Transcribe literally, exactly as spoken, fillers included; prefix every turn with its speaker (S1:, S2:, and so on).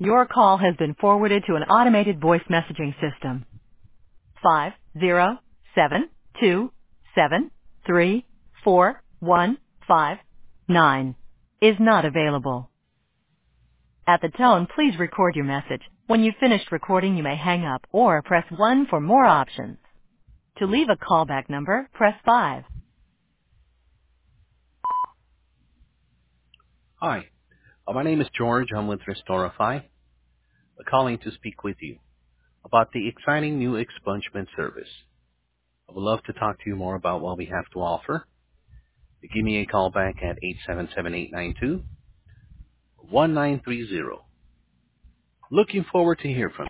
S1: Your call has been forwarded to an automated voice messaging system. Five zero seven two seven three four one five nine is not available. At the tone, please record your message. When you've finished recording, you may hang up or press one for more options. To leave a callback number, press five.
S2: Hi, uh, my name is George. I'm with Restorify, uh, calling to speak with you about the exciting new expungement service. I would love to talk to you more about what we have to offer. Give me a call back at eight seven seven, eight nine two, one nine three zero. Looking forward to hear from you.